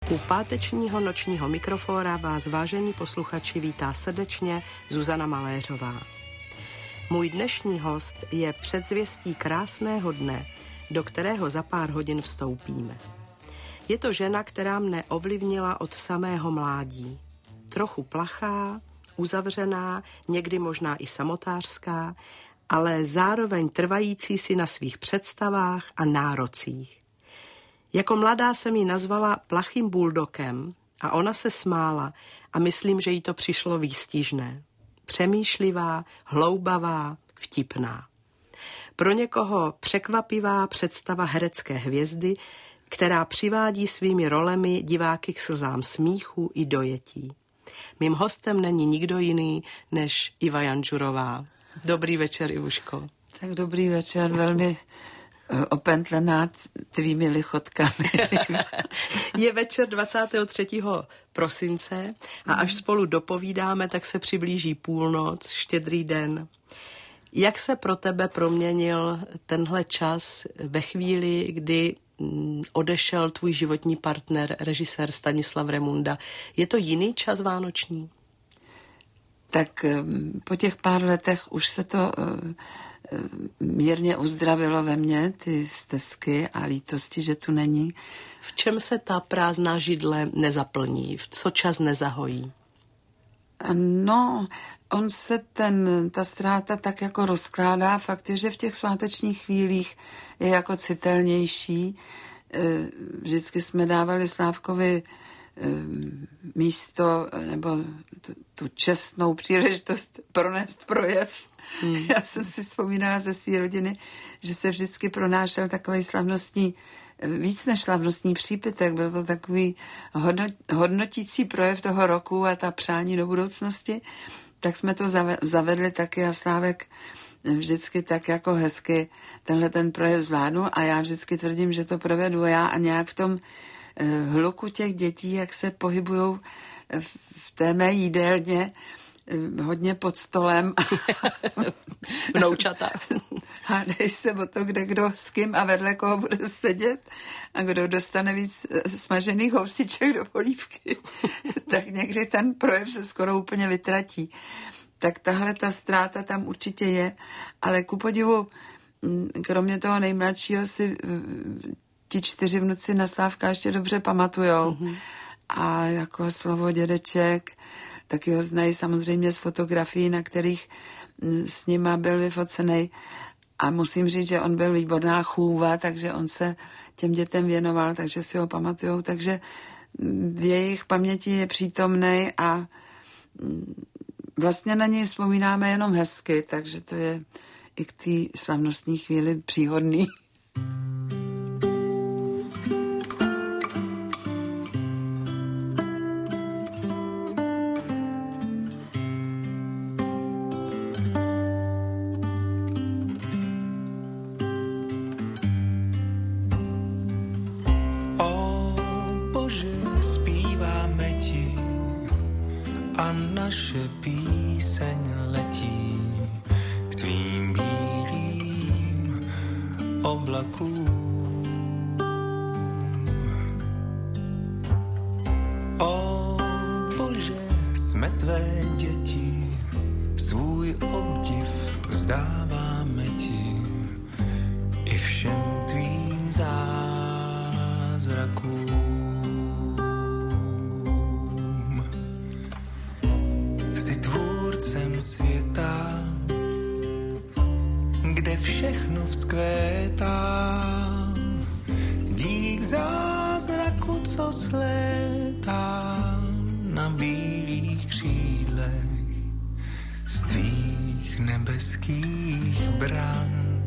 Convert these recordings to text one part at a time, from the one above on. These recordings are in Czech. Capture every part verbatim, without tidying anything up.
U pátečního nočního mikrofóra vás, vážení posluchači, vítá srdečně Zuzana Maléřová. Můj dnešní host je předzvěstí krásného dne, do kterého za pár hodin vstoupíme. Je to žena, která mne ovlivnila od samého mládí. Trochu plachá, uzavřená, někdy možná i samotářská, ale zároveň trvající si na svých představách a nárocích. Jako mladá jsem ji nazvala plachým buldokem a ona se smála a myslím, že jí to přišlo výstižné. Přemýšlivá, hloubavá, vtipná. Pro někoho překvapivá představa herecké hvězdy, která přivádí svými rolemi diváky k slzám smíchu i dojetí. Mým hostem není nikdo jiný než Iva Janžurová. Dobrý večer, Ivuško. Tak dobrý večer, velmi opentlená tvými lichotkami. Je večer dvacátého třetího prosince a až spolu dopovídáme, tak se přiblíží půlnoc, štědrý den. Jak se pro tebe proměnil tenhle čas ve chvíli, kdy odešel tvůj životní partner, režisér Stanislav Remunda? Je to jiný čas vánoční? Tak po těch pár letech už se to mírně uzdravilo ve mně, ty stesky a lítosti, že tu není. V čem se ta prázdná židle nezaplní? V co čas nezahojí? No, on se ten, ta ztráta tak jako rozkládá. Fakt je, že v těch svátečních chvílích je jako citelnější. Vždycky jsme dávali Slávkovi místo nebo tu, tu čestnou příležitost pronést projev. Hmm. Já jsem si vzpomínala ze své rodiny, že se vždycky pronášel takový slavnostní, víc než slavnostní přípitek, byl to takový hodnot, hodnotící projev toho roku a ta přání do budoucnosti, tak jsme to zavedli taky a Slávek vždycky tak jako hezky tenhle ten projev zvládnu a já vždycky tvrdím, že to provedu já a nějak v tom hluku těch dětí, jak se pohybujou v té mé jídelně, hodně pod stolem. Vnoučata. Hádej se o to, kde kdo s kým a vedle koho bude sedět a kdo dostane víc smažených houstiček do polívky. Tak někdy ten projev se skoro úplně vytratí. Tak tahle ta ztráta tam určitě je, ale ku podivu, kromě toho nejmladšího si ti čtyři vnuci na Slávka ještě dobře pamatujou. Mm-hmm. A jako slovo dědeček, taky ho znají samozřejmě z fotografií, na kterých s nima byl vyfocený. A musím říct, že on byl výborná chůva, takže on se těm dětem věnoval, takže si ho pamatujou. Takže v jejich paměti je přítomnej a vlastně na něj vzpomínáme jenom hezky, takže to je i k té slavnostní chvíli příhodný. Naše píseň letí k tvým bílým oblakům. O Bože, jsme tvé děti, svůj obdiv vzdáváme ti i všem tvým zázrakům. Světa, kde všechno vzkvétá, dík zázraku, co slétá na bílých křídlech z tvých nebeských bran.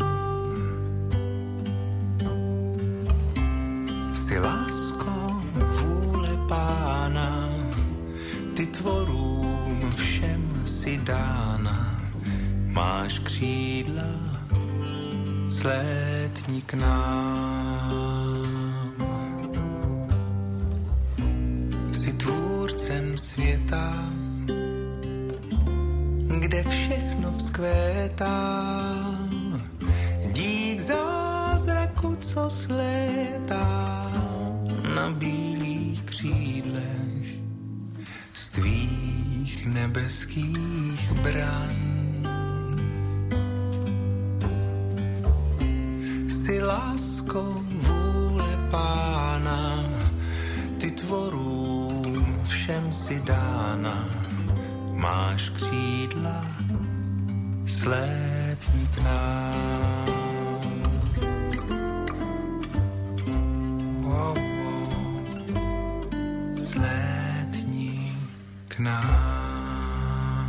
Jsi lásko vůle Pána, ty tvorům všem si dána, máš křídla, slétni k nám. Jsi tvůrcem světa, kde všechno vzkvétá, dík zázraku, co slétá na bílých křídlech nebeských bran. Si lásko vůle Pána, ty tvorům všem si dána, máš křídla, slétní k nám. Wow, wow. Slétní k nám.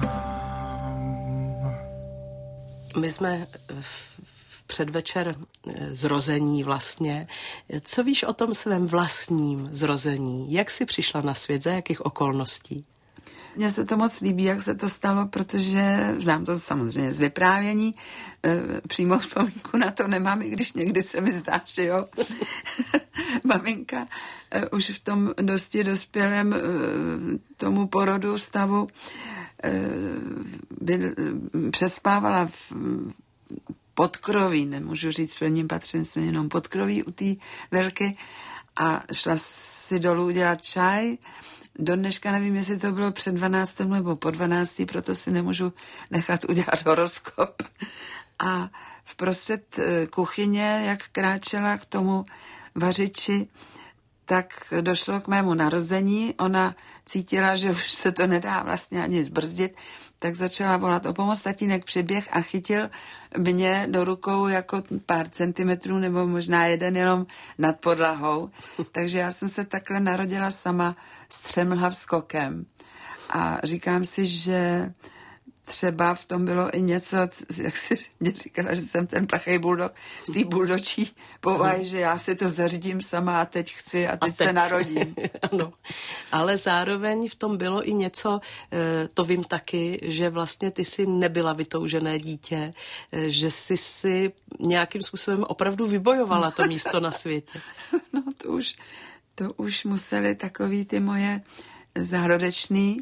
My jsme v předvečer zrození vlastně. Co víš o tom svém vlastním zrození? Jak jsi přišla na svět, za jakých okolností? Mně se to moc líbí, jak se to stalo, protože znám to samozřejmě z vyprávění, e, přímou vzpomínku na to nemám, i když někdy se mi zdá, že jo. Maminka e, už v tom dosti dospělém e, tomu porodu stavu e, byl, přespávala v podkroví, nemůžu říct v prvním patřenství, jenom podkroví u té velky a šla si dolů udělat čaj. Do dneška nevím, jestli to bylo před dvanáctým nebo po dvanáctý, proto si nemůžu nechat udělat horoskop. A vprostřed kuchyně, jak kráčela k tomu vařiči, tak došlo k mému narození. Ona cítila, že už se to nedá vlastně ani zbrzdit, tak začala volat o pomoc. Tatínek přiběh a chytil mě do rukou jako pár centimetrů nebo možná jeden jenom nad podlahou. Takže já jsem se takhle narodila sama s třemlhavskokem. A říkám si, že třeba v tom bylo i něco, jak si mě říkala, že jsem ten plachej buldog z té buldočí povahy, že já si to zařídím sama a teď chci a teď, a teď. se narodím. Ano, ale zároveň v tom bylo i něco, to vím taky, že vlastně ty jsi nebyla vytoužené dítě, že jsi si nějakým způsobem opravdu vybojovala to místo na světě. No to už, to už museli takový ty moje zárodečný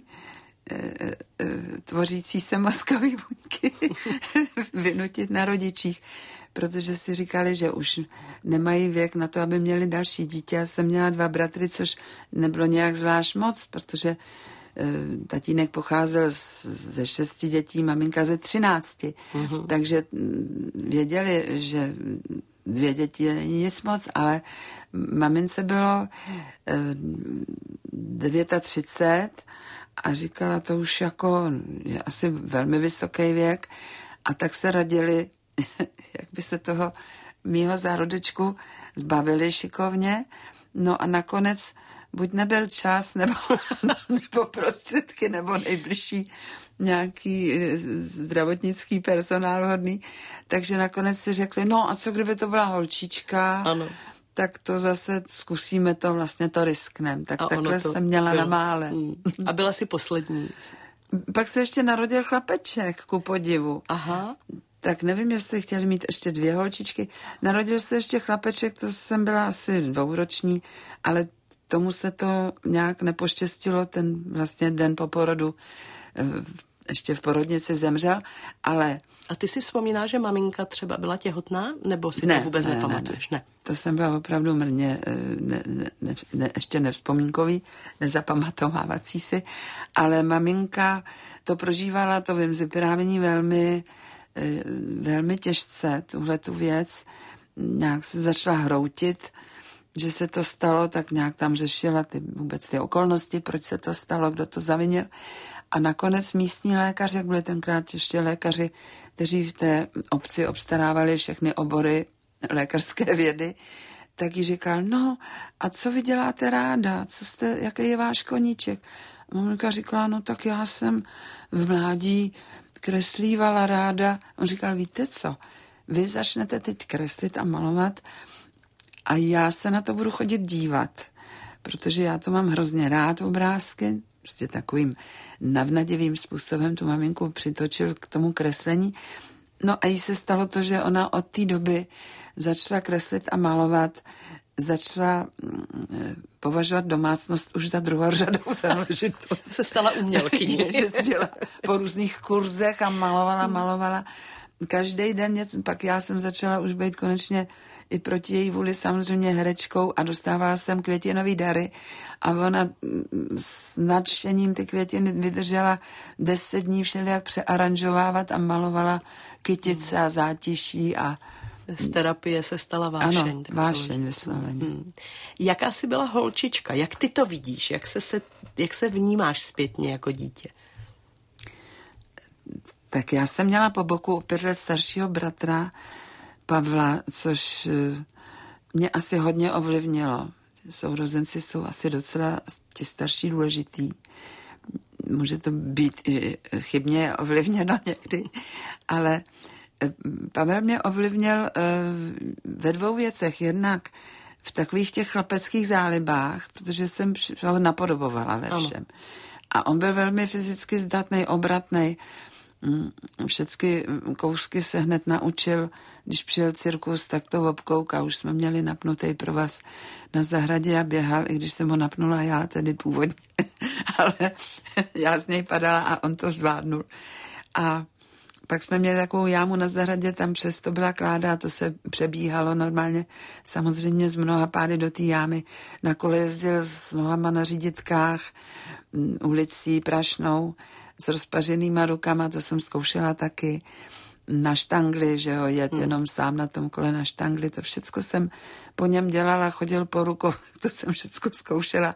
tvořící se mozkový buňky vynutit na rodičích, protože si říkali, že už nemají věk na to, aby měli další dítě. Já jsem měla dva bratry, což nebylo nějak zvlášť moc, protože tatínek pocházel ze šesti dětí, maminka ze třinácti. Mm-hmm. Takže věděli, že dvě děti není nic moc, ale mamince bylo třicet devět a říkala, to už jako je asi velmi vysoký věk, a tak se radili, jak by se toho mýho zárodečku zbavili šikovně. No a nakonec buď nebyl čas, nebo, nebo prostředky, nebo nejbližší nějaký zdravotnický personál hodný. Takže nakonec si řekli, no a co kdyby to byla holčička? Ano. Tak to zase zkusíme to, vlastně to risknem. Tak a takhle jsem měla bylo. Na mále. Mm. A byla jsi poslední. Pak se ještě narodil chlapeček, ku podivu. Aha. Tak nevím, jestli chtěli mít ještě dvě holčičky. Narodil se ještě chlapeček, to jsem byla asi dvouroční, ale tomu se to nějak nepoštěstilo, ten vlastně den po porodu ještě v porodnici zemřel, ale... A ty si vzpomínáš, že maminka třeba byla těhotná, nebo si ne, to vůbec ne, nepamatuješ? Ne, ne. ne. To jsem byla opravdu mrně ne, ne, ne, ne, ještě nevzpomínkový, nezapamatovávací si, ale maminka to prožívala, to vím z vyprávění velmi, velmi těžce, tuhle tu věc. Nějak se začala hroutit, že se to stalo, tak nějak tam řešila ty, vůbec ty okolnosti, proč se to stalo, kdo to zavinil. A nakonec místní lékař, jak byli tenkrát ještě lékaři, kteří v té obci obstarávali všechny obory lékařské vědy, tak jí říkal, no a co vy děláte ráda, co jste, jaký je váš koníček? A maminka říkala, no tak já jsem v mládí kreslívala ráda. On říkal, víte co, vy začnete teď kreslit a malovat a já se na to budu chodit dívat, protože já to mám hrozně rád, obrázky, prostě takovým navnadivým způsobem tu maminku přitočil k tomu kreslení. No a jí se stalo to, že ona od té doby začala kreslit a malovat, začala považovat domácnost už za druhořadou záležitost. Se stala umělkyní. Jezdila po různých kurzech a malovala, malovala. Každý den něco, pak já jsem začala už být konečně i proti její vůli samozřejmě herečkou a dostávala jsem květinový dary a ona s nadšením ty květiny vydržela deset dní všelijak přearanžovávat a malovala kytice a zátiší a z terapie se stala vášeň. Ano, vášeň vysloveně. Hmm. Jaká jsi byla holčička? Jak ty to vidíš? Jak se, se, jak se vnímáš zpětně jako dítě? Tak já jsem měla po boku o pět let staršího bratra Pavla, což mě asi hodně ovlivnilo. Sourozenci jsou asi docela ti starší důležitý. Může to být i chybně ovlivněno někdy, ale Pavel mě ovlivnil ve dvou věcech. Jednak v takových těch chlapeckých zálibách, protože jsem ho napodobovala ve všem. Ano. A on byl velmi fyzicky zdatný, obratný. Všechny kousky se hned naučil. Když přijel cirkus, tak to obkoukal. Už jsme měli napnutý provaz na zahradě a běhal, i když jsem ho napnula já, tedy původně. Ale já z něj padala a on to zvládnul. A pak jsme měli takovou jámu na zahradě, tam přes to byla kláda a to se přebíhalo normálně. Samozřejmě z mnoha pády do té jámy. Na kole jezdil s nohama na říditkách, ulicí prašnou, s rozpařenýma rukama, to jsem zkoušela taky. Na štangli, že ho jet hmm. jenom sám na tom kole na štangli, to všecko jsem po něm dělala, chodil po rukou, to jsem všecko zkoušela.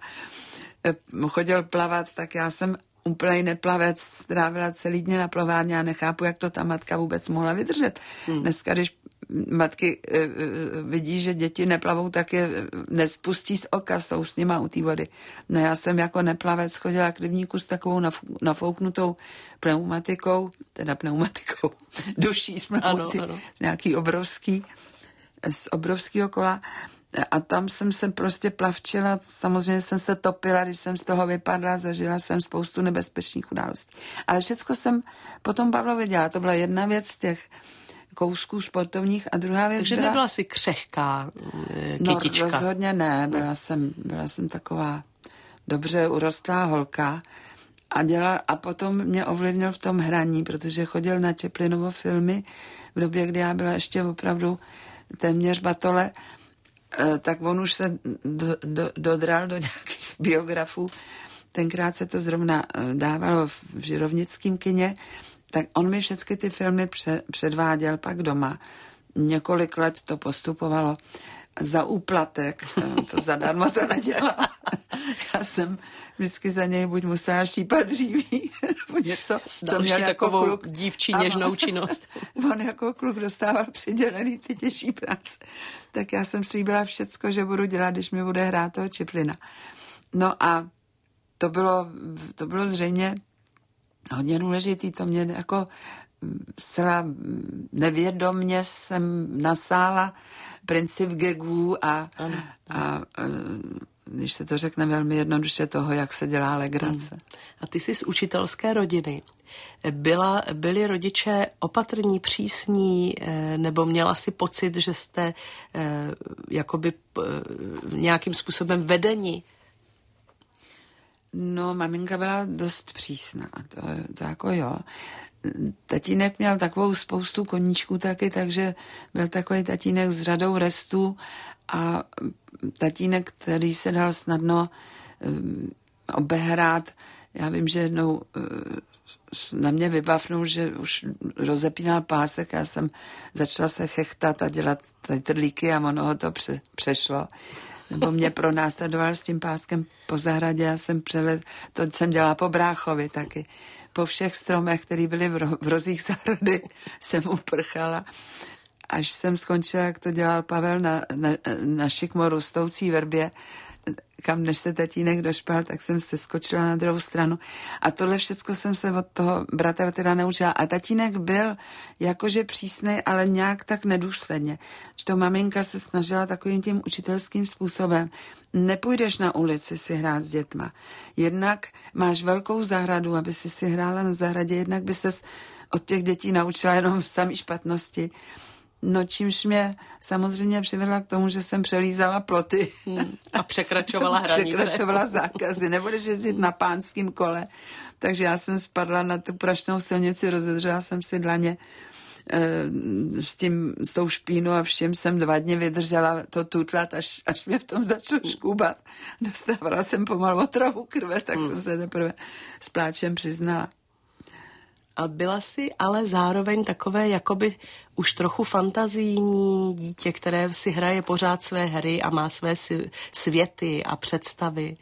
Chodil plavat, tak já jsem úplnej neplavec, strávila celý dny na plavání a nechápu, jak to ta matka vůbec mohla vydržet. Hmm. Dneska, když matky e, e, vidí, že děti neplavou, tak je nespustí z oka, jsou s nima u té vody. No já jsem jako neplavec chodila k rybníku s takovou naf- nafouknutou pneumatikou, teda pneumatikou, duší z pneumaty, ano, ano. z nějaký obrovský, z obrovského kola. A tam jsem se prostě plavčila, samozřejmě jsem se topila, když jsem z toho vypadla, zažila jsem spoustu nebezpečných událostí. Ale všecko jsem potom Pavlovi dělala. To byla jedna věc z těch kousků sportovních a druhá věc Takže byla... nebyla jsi křehká kytička. No rozhodně ne, byla jsem, byla jsem taková dobře urostlá holka a dělala, a potom mě ovlivnil v tom hraní, protože chodil na Chaplinovo filmy v době, kdy já byla ještě opravdu téměř batole, tak on už se do, do, dodral do nějakých biografů. Tenkrát se to zrovna dávalo v žirovnickém kině, tak on mi všechny ty filmy předváděl pak doma. Několik let to postupovalo za úplatek, to zadarmo to nedělal. Já jsem vždycky za něj buď musela štípat dříví, nebo něco, co měl jako kluk. Dívčí něžnou činnost. On jako kluk dostával přidělený ty těžší práce. Tak já jsem slíbila všecko, že budu dělat, když mi bude hrát toho Chaplina. No a to bylo, to bylo zřejmě hodně důležitý. To mě jako zcela nevědomně jsem nasála princip gagů a, ano, ano. a když se to řekne velmi jednoduše, toho, jak se dělá legrace. Hmm. A ty jsi z učitelské rodiny. Byla, byli rodiče opatrní, přísní, nebo měla si pocit, že jste jakoby nějakým způsobem vedeni? No, maminka byla dost přísná, to, to jako jo. Tatínek měl takovou spoustu koníčků taky, takže byl takový tatínek s řadou restů a tatínek, který se dal snadno um, obehrát. Já vím, že jednou uh, na mě vybavnul, že už rozepínal pásek a já jsem začala se chechtat a dělat tady trlíky a ono ho to pře- přešlo. Nebo mě pronásledoval s tím páskem po zahradě, já jsem přelez, to jsem dělala po bráchovi taky. Po všech stromech, které byly v, ro- v rozích zahrady, jsem uprchala. Až jsem skončila, jak to dělal Pavel na, na, na šikmo rostoucí verbě, kam než se tatínek došpal, tak jsem se skočila na druhou stranu. A tohle všecko jsem se od toho bratra teda naučila. A tatínek byl jakože přísnej, ale nějak tak nedůsledně. Že to maminka se snažila takovým tím učitelským způsobem. Nepůjdeš na ulici si hrát s dětma. Jednak máš velkou zahradu, aby si si hrála na zahradě, jednak by ses od těch dětí naučila jenom samý špatnosti. No čímž mě samozřejmě přivedla k tomu, že jsem přelízala ploty. Hmm. A překračovala hranice. Překračovala zákazy. Nebudeš jezdit na pánském kole. Takže já jsem spadla na tu prašnou silnici, rozedřela jsem si dlaně. s tím, s tou špínou a všem jsem dva dny vydržela to tutlat, až, až mě v tom začalo škůbat. Dostávala jsem pomalu otravu krve, tak hmm. jsem se teprve s pláčem přiznala. A byla jsi ale zároveň takové jakoby už trochu fantazijní dítě, které si hraje pořád své hry a má své světy a představy.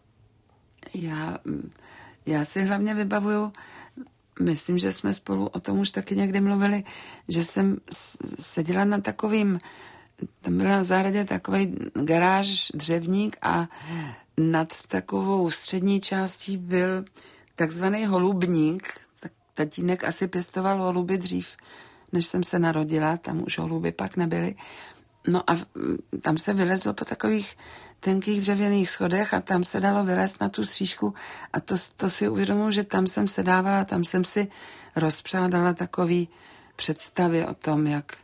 Já, já si hlavně vybavuju, myslím, že jsme spolu o tom už taky někdy mluvili, že jsem seděla na takovým, tam byla na zahradě takový garáž, dřevník a nad takovou střední částí byl takzvaný holubník. Tak tatínek asi pěstoval holuby dřív, než jsem se narodila, tam už holuby pak nebyly. No a tam se vylezlo po takových tenkých dřevěných schodech a tam se dalo vylézt na tu střížku a to, to si uvědomuji, že tam jsem se dávala, tam jsem si rozpřádala takový představy o tom, jak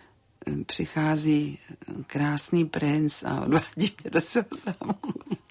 přichází krásný princ a odvádí mě do svého zámku.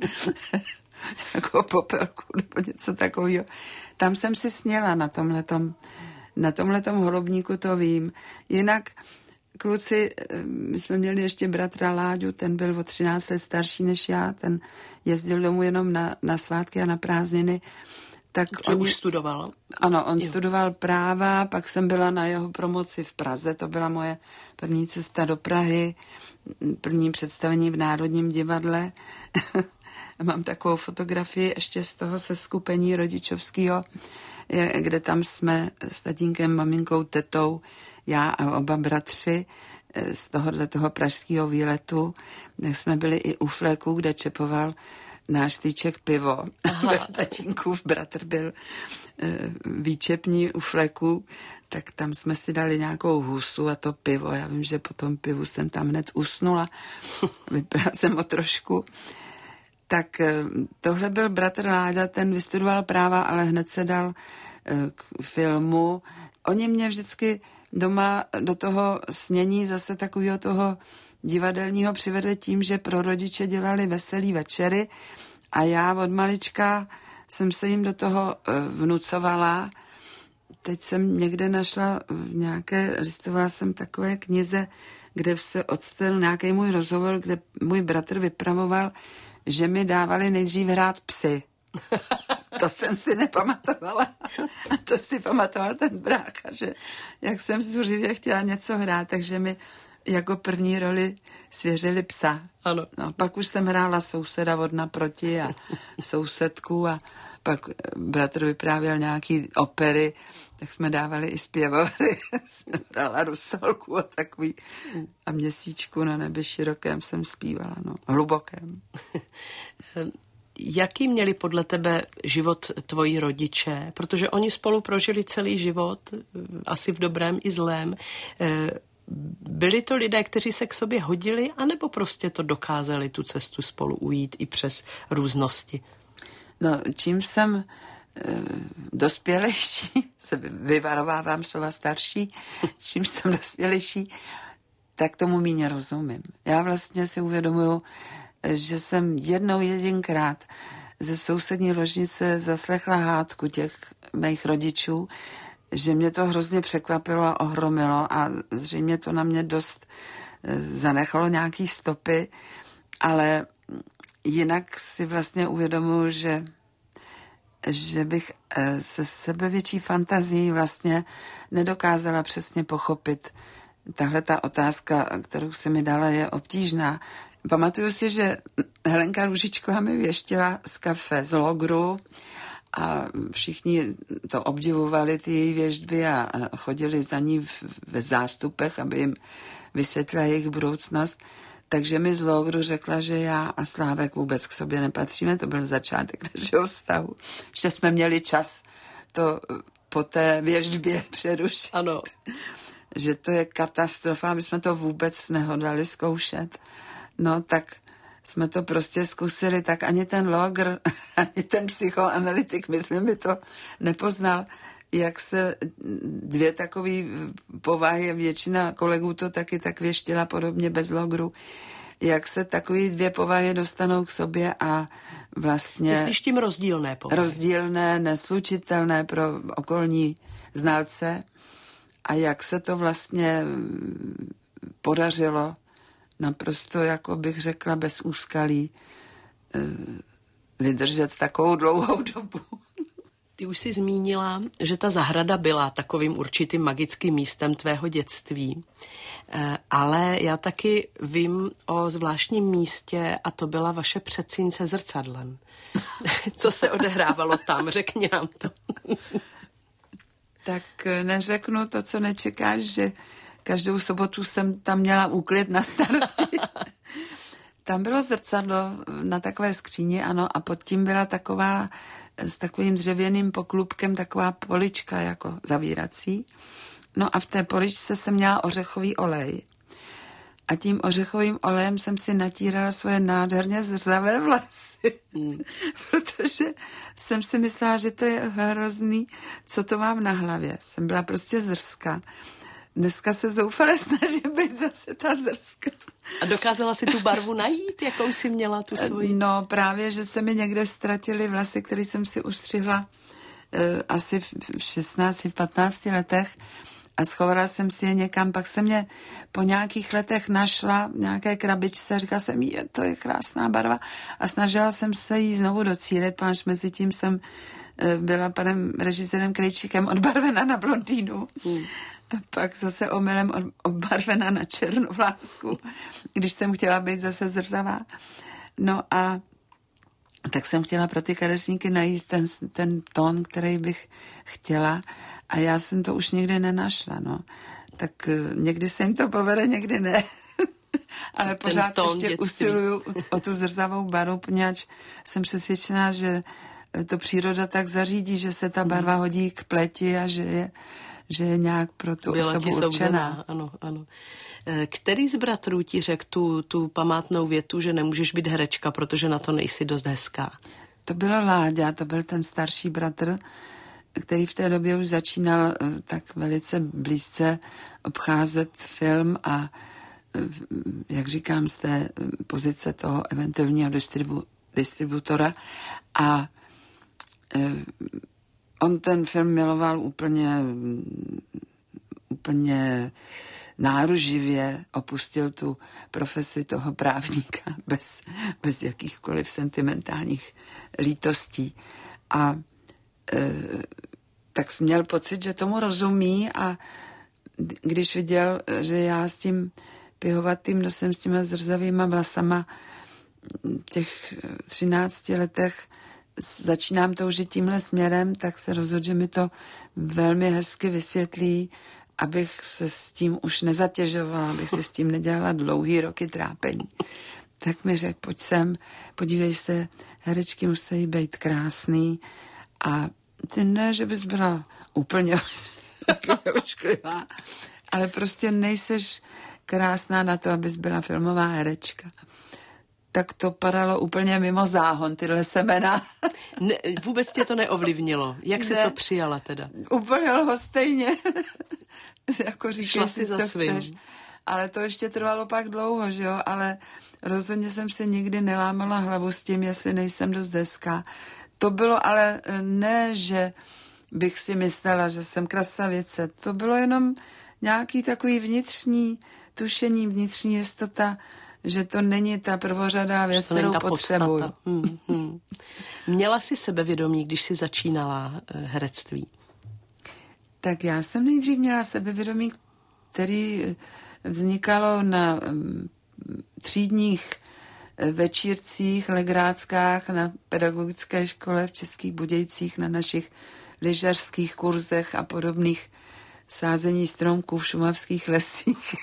Jako popelku nebo něco takového. Tam jsem si sněla na tomhletom, na tomhletom holubníku, to vím. Jinak kluci, my jsme měli ještě bratra Láďu, ten byl o třináct let starší než já, ten jezdil domů jenom na, na svátky a na prázdniny. Tak on už studoval? Ano, on jo. studoval práva, pak jsem byla na jeho promoci v Praze, to byla moje první cesta do Prahy, první představení v Národním divadle. Mám takovou fotografii ještě z toho seskupení rodičovského, kde tam jsme s tatínkem, maminkou, tetou, já a oba bratři z tohohle toho pražského výletu. Tak jsme byli i u Fléku, kde čepoval náš stýček pivo. Tatínkův bratr byl výčepní u Fléku, tak tam jsme si dali nějakou husu a to pivo. Já vím, že po tom pivu jsem tam hned usnula. Vypila jsem o trošku. Tak tohle byl bratr Láďa, ten vystudoval práva, ale hned se dal k filmu. Oni mě vždycky doma do toho snění zase takového toho divadelního přivedli tím, že pro rodiče dělali veselý večery a já od malička jsem se jim do toho vnucovala. Teď jsem někde našla v nějaké, listovala jsem takové knize, kde se odstal nějaký můj rozhovor, kde můj bratr vypravoval, že mi dávali nejdřív hrát psy. To jsem si nepamatovala. A to si pamatoval ten brácha, že jak jsem zuřivě chtěla něco hrát, takže mi jako první roli svěřili psa. Ano. No, pak už jsem hrála souseda od naproti a sousedku a pak bratr vyprávěl nějaký opery, tak jsme dávali i zpěvory. Jsem hrála Rusalku a takový a Měsíčku na nebi širokém jsem zpívala, no, hlubokém. Jaký měli podle tebe život tvoji rodiče? Protože oni spolu prožili celý život, asi v dobrém i zlém. Byli to lidé, kteří se k sobě hodili, anebo prostě to dokázali tu cestu spolu ujít i přes různosti? No, čím jsem e, dospělejší, se vyvarovávám slova starší, čím jsem dospělejší, tak tomu míně rozumím. Já vlastně si uvědomuju, že jsem jednou jedinkrát ze sousední ložnice zaslechla hádku těch mých rodičů, že mě to hrozně překvapilo a ohromilo a zřejmě to na mě dost zanechalo nějaký stopy, ale jinak si vlastně uvědomuji, že, že bych se sebevětší fantazí vlastně nedokázala přesně pochopit. Tahle ta otázka, kterou se mi dala, je obtížná. Pamatuju si, že Helenka Růžičková mi věštila z kafe z Logru a všichni to obdivovali, ty její věštby a chodili za ní ve zástupech, aby jim vysvětlila jejich budoucnost. Takže mi z Logru řekla, že já a Slávek vůbec k sobě nepatříme, to byl začátek našeho vztahu. Že jsme měli čas to po té věštbě přerušit. Ano. Že to je katastrofa, my jsme to vůbec nehodlali zkoušet. No tak jsme to prostě zkusili, tak ani ten logr, ani ten psychoanalytik, myslím, by to nepoznal, jak se dvě takové povahy, většina kolegů to taky tak věštila podobně bez logru, jak se takové dvě povahy dostanou k sobě a vlastně... Myslíš tím rozdílné povahy? Rozdílné, neslučitelné pro okolní znalce. a jak se to vlastně podařilo naprosto, jako bych řekla, bez úskalí vydržet takovou dlouhou dobu. Ty už jsi zmínila, že ta zahrada byla takovým určitým magickým místem tvého dětství, ale já taky vím o zvláštním místě a to byla vaše předsíň se zrcadlem. Co se odehrávalo tam? Řekni nám to. Tak neřeknu to, co nečekáš, že každou sobotu jsem tam měla úklid na starosti. Tam bylo zrcadlo na takové skříni, ano, a pod tím byla taková s takovým dřevěným poklubkem taková polička jako zavírací. No a v té poličce jsem měla ořechový olej. A tím ořechovým olejem jsem si natírala svoje nádherně zrzavé vlasy. Mm. Protože jsem si myslela, že to je hrozný, co to mám na hlavě. Jsem byla prostě zrská. Dneska se zoufale snažím být zase ta zrska. A dokázala si tu barvu najít, jakou jsi měla tu svoji? No právě, že se mi někde ztratily vlasy, které jsem si ustřihla eh, asi v šestnácti, v patnácti letech a schovala jsem si je někam. Pak jsem mě po nějakých letech našla v nějaké krabičce a říkala jsem, je, to je krásná barva a snažila jsem se jí znovu docílit, páč mezi tím jsem eh, byla panem režisérem Krejčíkem odbarvena na blondýnu. Hmm. Pak zase omylem obarvená na černovlásku, když jsem chtěla být zase zrzavá. No a tak jsem chtěla pro ty kadeřníky najít ten, ten tón, který bych chtěla a já jsem to už nikdy nenašla, no. Tak někdy se jim to povede, někdy ne. Ale pořád ještě dětství. Usiluju o tu zrzavou barvu, poněvadž jsem přesvědčená, že to příroda tak zařídí, že se ta barva hodí k pleti a že je že je nějak pro tu byla osobu určená. Ano, ano. Který z bratrů ti řekl tu, tu památnou větu, že nemůžeš být herečka, protože na to nejsi dost hezká? To bylo Láďa, to byl ten starší bratr, který v té době už začínal tak velice blízce obcházet film a jak říkám, z té pozice toho eventuálního distribu, distributora a on ten film miloval úplně, úplně náruživě, opustil tu profesi toho právníka bez, bez jakýchkoliv sentimentálních lítostí. A e, tak měl pocit, že tomu rozumí a když viděl, že já s tím pihovatým nosem, s těma zrzavýma vlasama těch třinácti letech začínám toužit tímhle směrem, tak se rozhodl, že mi to velmi hezky vysvětlí, abych se s tím už nezatěžovala, abych se s tím nedělala dlouhý roky trápení. Tak mi řekl, pojď sem, podívej se, herečky musí být krásný a ty ne, že bys byla úplně, úplně ošklivá, ale prostě nejseš krásná na to, abys byla filmová herečka. Tak to padalo úplně mimo záhon, tyhle semena. Ne, vůbec tě to neovlivnilo. Jak jsi ne, to přijala teda? Úplně lhostejně. Jako říkala si, za co svým. chceš. Ale to ještě trvalo pak dlouho, že jo? Ale rozhodně jsem si nikdy nelámala hlavu s tím, jestli nejsem dost hezká. To bylo ale ne, že bych si myslela, že jsem krasavice. To bylo jenom nějaký takový vnitřní tušení, vnitřní jistota, že to není ta prvořadá věc, kterou potřebuju. Hmm, hmm. Měla jsi sebevědomí, když jsi začínala herectví? Tak já jsem nejdřív měla sebevědomí, který vznikalo na třídních večírcích, legráckách, na pedagogické škole v Českých Budějcích, na našich lyžařských kurzech a podobných sázení stromků v šumavských lesích.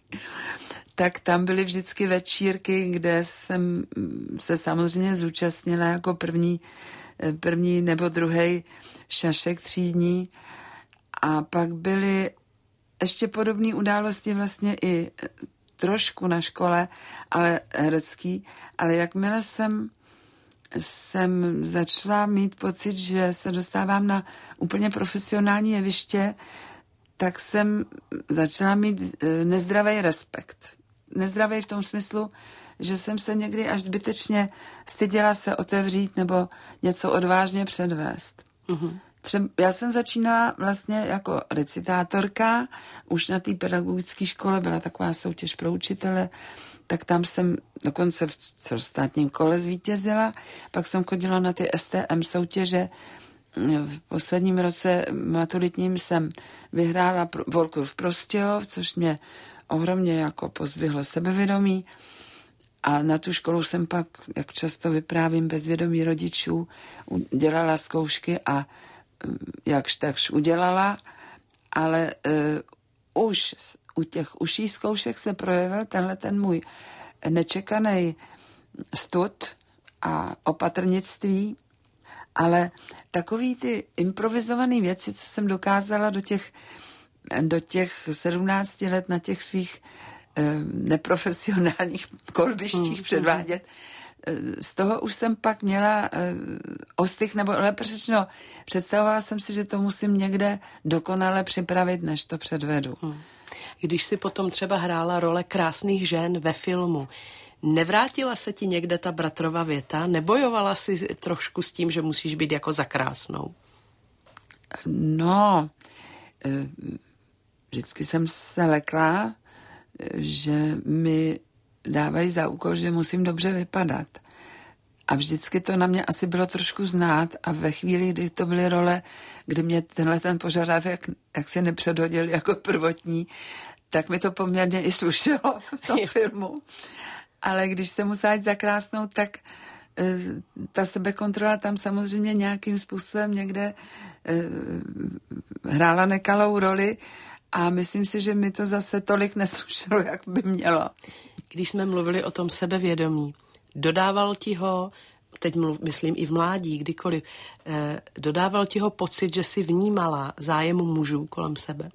Tak tam byly vždycky večírky, kde jsem se samozřejmě zúčastnila jako první, první nebo druhý šašek třídní. A pak byly ještě podobné události vlastně i trošku na škole, ale herecký. Ale jakmile jsem, jsem začala mít pocit, že se dostávám na úplně profesionální jeviště, tak jsem začala mít nezdravý respekt. Nezdravý v tom smyslu, že jsem se někdy až zbytečně styděla se otevřít nebo něco odvážně předvést. Mm-hmm. třeba já jsem začínala vlastně jako recitátorka, už na té pedagogické škole byla taková soutěž pro učitele, tak tam jsem dokonce v celostátním kole zvítězila, pak jsem chodila na ty S T M soutěže. V posledním roce maturitním jsem vyhrála Volku v Prostějov, což mě ohromně jako pozdvihlo sebevědomí. A na tu školu jsem pak, jak často vyprávím bez vědomí rodičů, dělala zkoušky a jakž takž udělala, ale uh, už u těch užších zkoušek se projevil tenhle ten můj nečekaný stud a opatrnictví, ale takový ty improvizované věci, co jsem dokázala do těch, do těch sedmnácti let na těch svých eh, neprofesionálních kolbištích mm, předvádět, eh, z toho už jsem pak měla eh, ostych, nebo lépe řečeno, představovala jsem si, že to musím někde dokonale připravit, než to předvedu. Mm. Když si potom třeba hrála role krásných žen ve filmu, nevrátila se ti někde ta bratrova věta? Nebojovala si trošku s tím, že musíš být jako za krásnou? No, vždycky jsem se lekla, že mi dávají za úkol, že musím dobře vypadat. A vždycky to na mě asi bylo trošku znát a ve chvíli, kdy to byly role, kdy mě tenhle ten požadavek, jak se nepředhodil jako prvotní, tak mi to poměrně i slušelo v tom filmu. Ale když jsem musela jít za krásnou, tak e, ta sebekontrola tam samozřejmě nějakým způsobem někde e, hrála nekalou roli a myslím si, že mi to zase tolik neslušelo, jak by mělo. Když jsme mluvili o tom sebevědomí, dodával ti ho, teď mluv, myslím i v mládí, kdykoliv, e, dodával ti ho pocit, že jsi vnímala zájem mužů kolem sebe?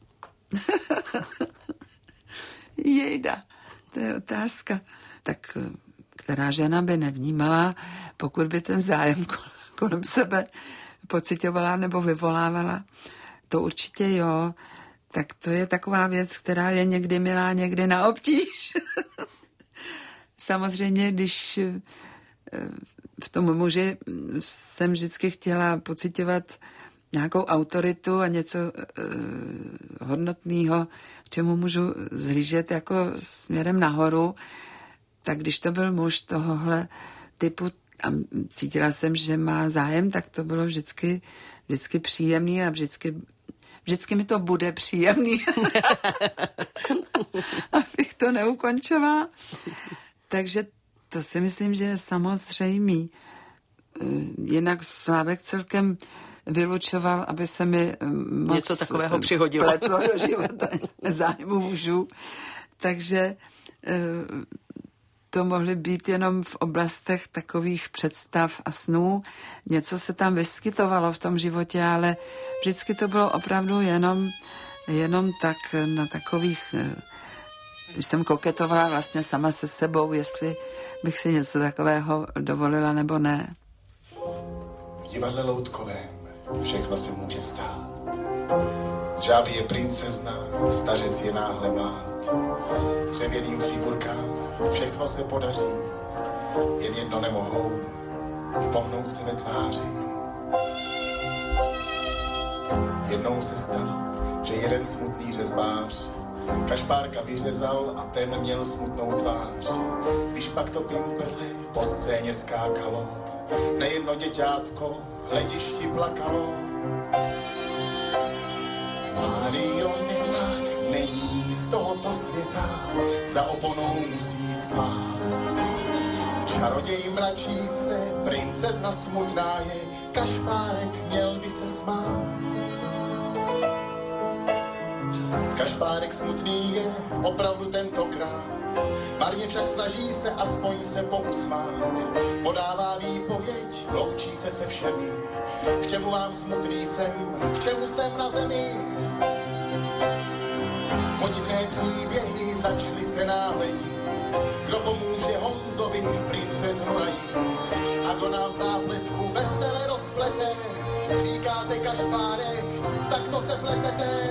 Jejda, to je otázka. Tak která žena by nevnímala, pokud by ten zájem kolem sebe pocitovala nebo vyvolávala, to určitě jo. Tak to je taková věc, která je někdy milá, někdy na obtíž. Samozřejmě, když v tom muži jsem vždycky chtěla pocitovat nějakou autoritu a něco uh, hodnotného, k čemu můžu zhlížet jako směrem nahoru, tak když to byl muž tohohle typu a cítila jsem, že má zájem, tak to bylo vždycky, vždycky příjemný a vždycky, vždycky mi to bude příjemný, abych to neukončovala. Takže to si myslím, že je samozřejmý. Jinak Slávek celkem vylučoval, aby se mi moc něco takového přihodilo. Pletlo do života zájmu mužů. Takže to mohly být jenom v oblastech takových představ a snů. Něco se tam vyskytovalo v tom životě, ale vždycky to bylo opravdu jenom, jenom tak na takových, když jsem koketovala vlastně sama se sebou, jestli bych si něco takového dovolila nebo ne. V divadle loutkovém všechno se může stát. Z žáby je princezna, stařec je náhle mlád. Dřevěným figurkám všechno se podaří, jen jedno nemohou, pohnout se ve tváři. Jednou se stalo, že jeden smutný řezbář kašpárka vyřezal a ten měl smutnou tvář. Když pak to pimprle po scéně skákalo, nejedno děťátko hledišti plakalo. Marioneta není z tohoto světa, za oponou musí spát. Čaroděj mračí se, princezna smutná je, kašpárek měl by se smát. Kašpárek smutný je opravdu tentokrát, marně však snaží se aspoň se pousmát. Podává výpověď, loučí se se všemi, k čemu vám smutný jsem, k čemu jsem na zemi. Podivné příběhy začaly se náhle dít, kdo pomůže Honzovi princeznu najít a kdo nám zápletku vesele rozplete. Říkáte Kašpárek, tak to se pletete.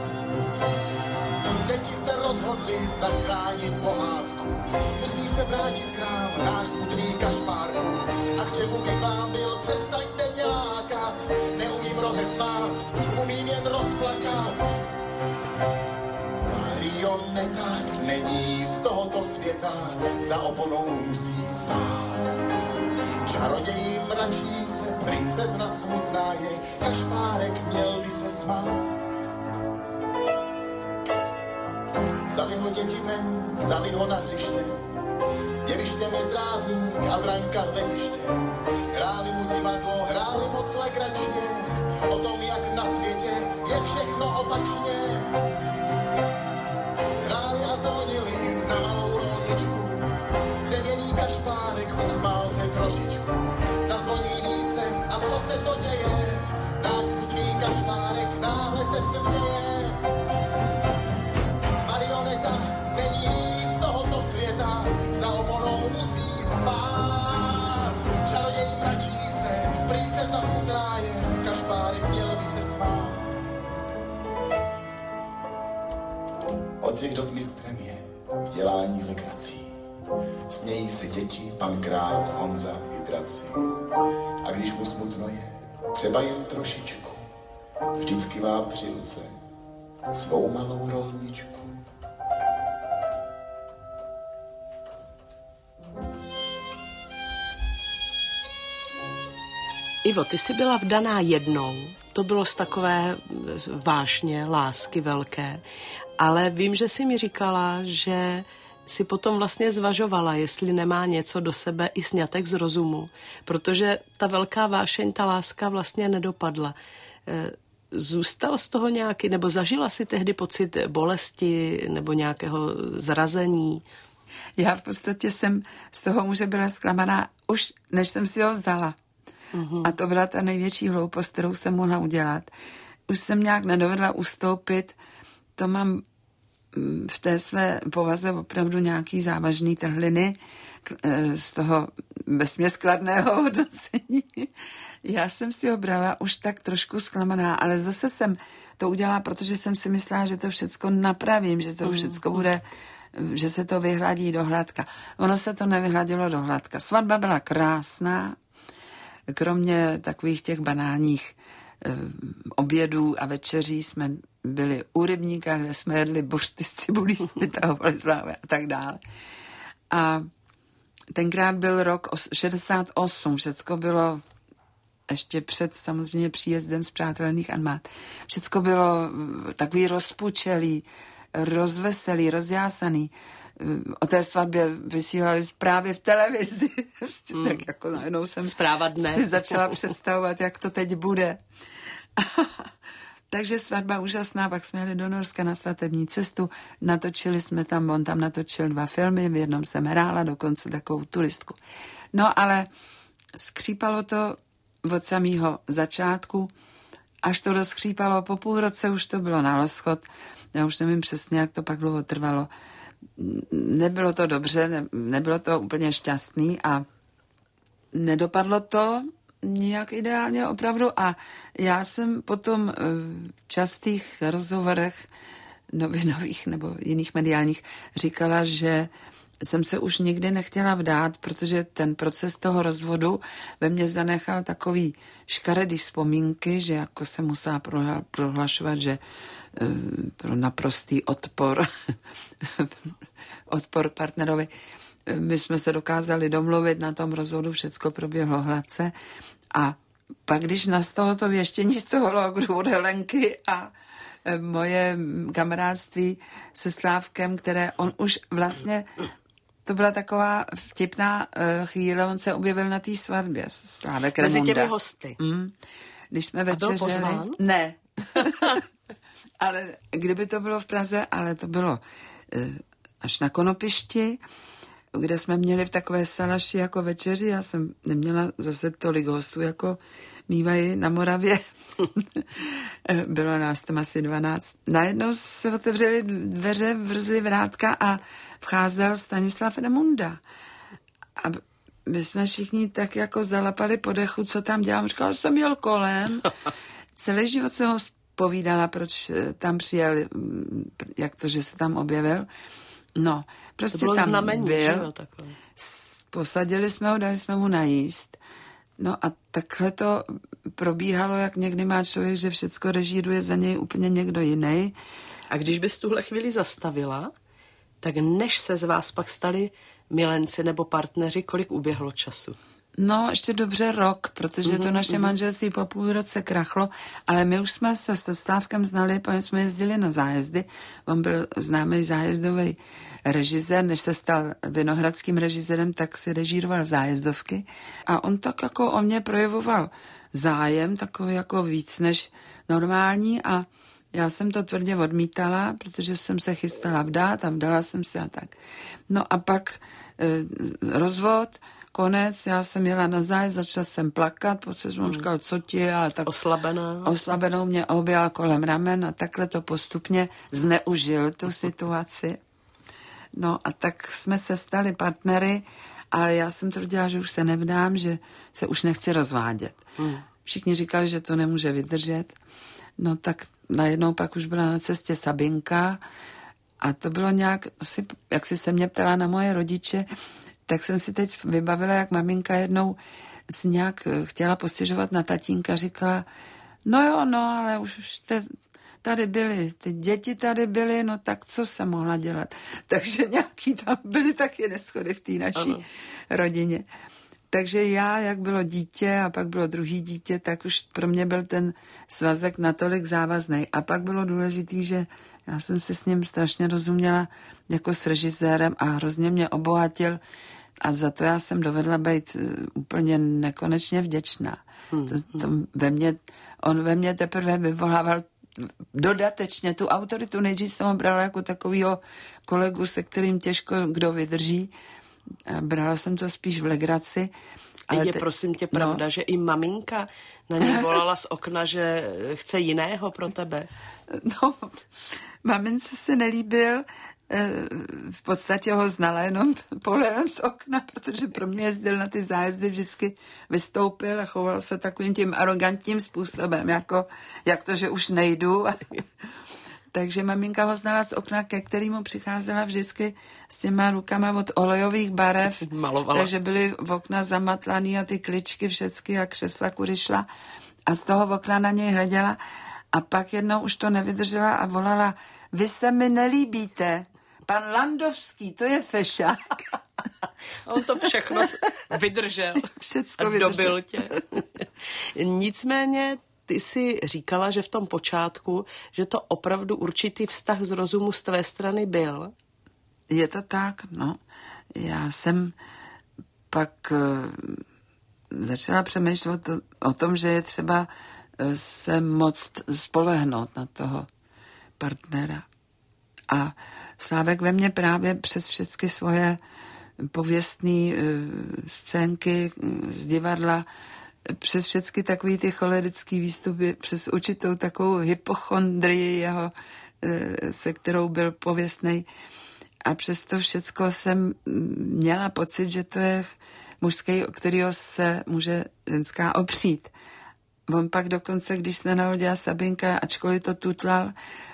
Děti se rozhodli zachránit pohádku, musí se vrátit k nám náš smutný Kašpárku. A k čemu bych vám byl, přestaňte mě lákat, neumím rozesmát. světa za oponou musí spát. Čaroděj mračí se, princezna smutná je, kašpárek měl by se smát. Vzali ho děti ven, vzali ho na hřiště, jevištěm je trávník a branka hledištěm. Hráli mu divadlo, hráli moc legračně, o tom, jak na světě je všechno opačně. Hráli a zvonili na malou rolničku, dřevěný kašpárek usmál se trošičku. Zazvoní více a co se to děje, náš smutný kašpárek náhle se směje. Marioneta není z tohoto světa, za oponou musí spát. Čaroděj mračí se, princezna smutná je, kašpárek měl by se smát. Od těch dob mistrem je v dělání legrací. Smějí se děti, pan král, Honza i draci. A když mu smutno je, třeba jen trošičku, vždycky má při ruce svou malou rolničku. Ivo, ty jsi byla vdaná jednou, to bylo z takové vášně, lásky velké, ale vím, že jsi mi říkala, že si potom vlastně zvažovala, jestli nemá něco do sebe i sňatek z rozumu, protože ta velká vášeň, ta láska vlastně nedopadla. Zůstal z toho nějaký, nebo zažila si tehdy pocit bolesti nebo nějakého zrazení? Já v podstatě jsem z toho muže byla zklamaná už, než jsem si ho vzala. Uhum. A to byla ta největší hloupost, kterou jsem mohla udělat. Už jsem nějak nedovedla ustoupit, to mám v té své povaze opravdu nějaký závažný trhliny z toho vesměs kladného hodnocení. Já jsem si ho brala už tak trošku zklamaná, ale zase jsem to udělala, protože jsem si myslela, že to všecko napravím, že to všecko bude, že se to vyhladí do hladka. Ono se to nevyhladilo do hladka. Svatba byla krásná, kromě takových těch banálních eh, obědů a večeří jsme byli u rybníka, kde jsme jedli buřty s cibulí, vytahovali z láhve a tak dále. A tenkrát byl rok šedesát osm, všecko bylo ještě před samozřejmě příjezdem z přátelených armád. Všecko bylo takový rozpučelý, rozveselý, rozjásaný. O té svatbě vysílali zprávy v televizi. mm. Tak jako najednou jsem si začala představovat, jak to teď bude. Takže svatba úžasná, pak jsme jeli do Norska na svatební cestu, natočili jsme tam, on tam natočil dva filmy, v jednom jsem hrála, dokonce takovou turistku. No ale skřípalo to od samého začátku, až to rozkřípalo, po půl roce už to bylo na rozchod, já už nevím přesně, jak to pak dlouho trvalo. Nebylo to dobře, ne, nebylo to úplně šťastný a nedopadlo to nějak ideálně opravdu a já jsem potom v častých rozhovorech novinových nebo jiných mediálních říkala, že jsem se už nikdy nechtěla vdát, protože ten proces toho rozvodu ve mně zanechal takový škaredý vzpomínky, že jako se musela prohlašovat, že pro naprostý odpor odpor partnerovi. My jsme se dokázali domluvit na tom rozvodu, všecko proběhlo hladce a pak, když nastalo to věštění z toho logru od Helenky a moje kamarádství se Slávkem, které on už vlastně, to byla taková vtipná chvíle, on se objevil na té svatbě, Slávek Remunda. Mezi těmi hosty. Mm. Když jsme večeřili. Ne. Ale kdyby to bylo v Praze, ale to bylo až na Konopišti, kde jsme měli v takové salaši jako večeři. Já jsem neměla zase tolik hostů, jako mývají na Moravě. Bylo nás tam asi dvanáct. Najednou se otevřely dveře, vrzly vrátka a vcházel Stanislav Remunda. A my jsme všichni tak jako zalapali po dechu, co tam dělám. Říkala, že jsem jel kolem. Celý život jsem ho povídala, proč tam přijel, jak to, že se tam objevil. No, prostě to bylo tam znamení, byl, že jo, takové. Posadili jsme ho, dali jsme mu najíst. No a takhle to probíhalo, jak někdy má člověk, že všecko režíruje za něj úplně někdo jiný. A když bys tuhle chvíli zastavila, Tak než se z vás pak stali milenci nebo partneři, kolik uběhlo času? No, ještě dobře rok, protože mm-hmm, to naše mm-hmm. manželství po půl roce krachlo, ale my už jsme se s Stávkem znali, protože jsme jezdili na zájezdy. On byl známý zájezdový režisér, než se stal vinohradským režisérem, tak si režíroval zájezdovky. A on tak jako o mě projevoval zájem, takový jako víc než normální, a já jsem to tvrdě odmítala, protože jsem se chystala vdát a vdala jsem se a tak. No a pak e, rozvod, konec, já jsem jela na zájezd, začala jsem plakat, protože jsem říkal, co ti, a tak Oslabená. Oslabenou mě objal kolem ramen a takhle to postupně zneužil tu situaci. No a tak jsme se stali partnery, ale já jsem tvrdila, že už se nevdám, že se už nechci rozvádět. Hmm. Všichni říkali, že to nemůže vydržet. No tak najednou pak už byla na cestě Sabinka a to bylo nějak, jak si se mě ptala na moje rodiče, tak jsem si teď vybavila, jak maminka jednou si nějak chtěla postěžovat na tatínka, říkala, no jo, no, ale už, už te, tady byly, ty děti tady byly, no tak co se mohla dělat? Takže nějaký tam byly taky neschody v té naší ano. rodině. Takže já, jak bylo dítě a pak bylo druhý dítě, tak už pro mě byl ten svazek natolik závazný. A pak bylo důležitý, že já jsem si s ním strašně rozuměla jako s režisérem a hrozně mě obohatil a za to já jsem dovedla být úplně nekonečně vděčná. Hmm. To, to ve mně, on ve mně teprve vyvolával dodatečně tu autoritu. Nejdřív jsem ho brala jako takovýho kolegu, se kterým těžko kdo vydrží. Brala jsem to spíš v legraci. Ale je te... prosím tě pravda, no. že i maminka na něj volala z okna, že chce jiného pro tebe? No, mamince se nelíbil, v podstatě ho znala jenom pohledem z okna, protože pro mě jezdil na ty zájezdy, vždycky vystoupil a choval se takovým tím arrogantním způsobem, jako jak to, že už nejdu. Takže maminka ho znala z okna, ke kterému přicházela vždycky s těma rukama od olejových barev. Malovala. Takže byly v okna zamatlaný a ty kličky všecky a křesla kudy šla. A z toho okna na něj hleděla. A pak jednou už to nevydržela a volala, vy se mi nelíbíte. Pan Landovský, to je fešák. On to všechno vydržel. Všecko a vydržel. Dobil tě. Nicméně ty jsi říkala, že v tom počátku, že to opravdu určitý vztah z rozumu z tvé strany byl. Je to tak, no. Já jsem pak uh, začala přemýšlet o, o tom, že je třeba uh, se moc spolehnout na toho partnera. A Slávek ve mně právě přes všechny svoje pověstné uh, scénky uh, z divadla, přes všechny takový ty cholerický výstupy, přes určitou takovou hypochondrii jeho, se kterou byl pověstnej. A přes to všecko jsem měla pocit, že to je mužský, o kterého se může ženská opřít. On pak dokonce, když se narodila Sabinka, ačkoliv to tutlal,